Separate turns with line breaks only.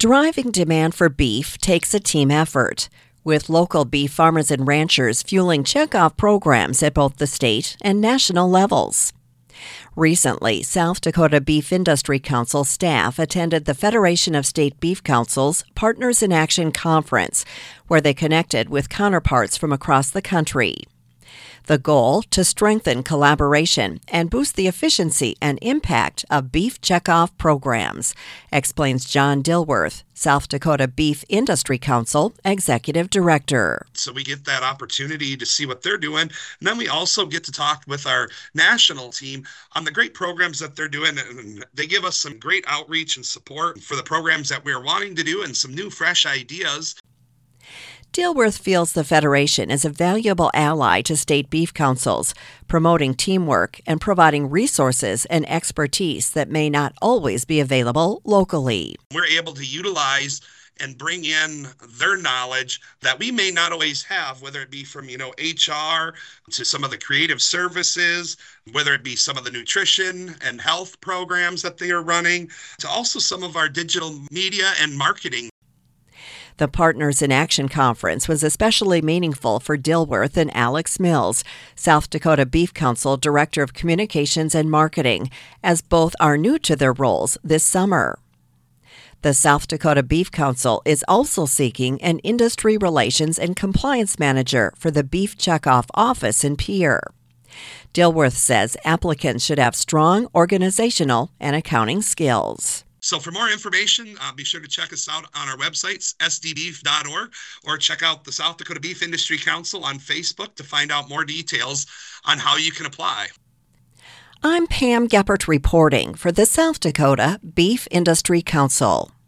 Driving demand for beef takes a team effort, with local beef farmers and ranchers fueling checkoff programs at both the state and national levels. Recently, South Dakota Beef Industry Council staff attended the Federation of State Beef Council's Partners in Action Conference, where they connected with counterparts from across the country. The goal, to strengthen collaboration and boost the efficiency and impact of beef checkoff programs, explains John Dilworth, South Dakota Beef Industry Council Executive Director.
So we get that opportunity to see what they're doing. And then we also get to talk with our national team on the great programs that they're doing. And they give us some great outreach and support for the programs that we're wanting to do and some new, fresh ideas.
Dilworth feels the Federation is a valuable ally to state beef councils, promoting teamwork and providing resources and expertise that may not always be available locally.
We're able to utilize and bring in their knowledge that we may not always have, whether it be from, HR to some of the creative services, whether it be some of the nutrition and health programs that they are running, to also some of our digital media and marketing.
The Partners in Action Conference was especially meaningful for Dilworth and Alex Mills, South Dakota Beef Council Director of Communications and Marketing, as both are new to their roles this summer. The South Dakota Beef Council is also seeking an industry relations and compliance manager for the Beef Checkoff office in Pierre. Dilworth says applicants should have strong organizational and accounting skills.
So for more information, be sure to check us out on our websites, sdbeef.org, or check out the South Dakota Beef Industry Council on Facebook to find out more details on how you can apply.
I'm Pam Geppert reporting for the South Dakota Beef Industry Council.